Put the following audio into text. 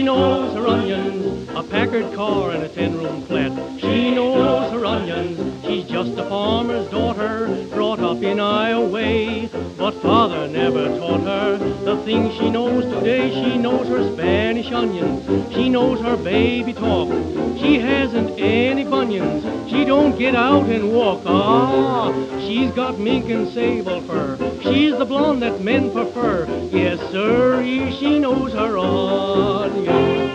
knows her onions, a Packard car and a 10-room flat. She knows her onions, she's just a farmer's daughter, brought up in Iowa way. But father never taught her the things she knows today. She knows her Spanish onions, she knows her baby talk. She hasn't any bunions, she don't get out and walk. Ah, she's got mink and sable fur, she's the blonde that men prefer. Yes, sir, she knows her onions.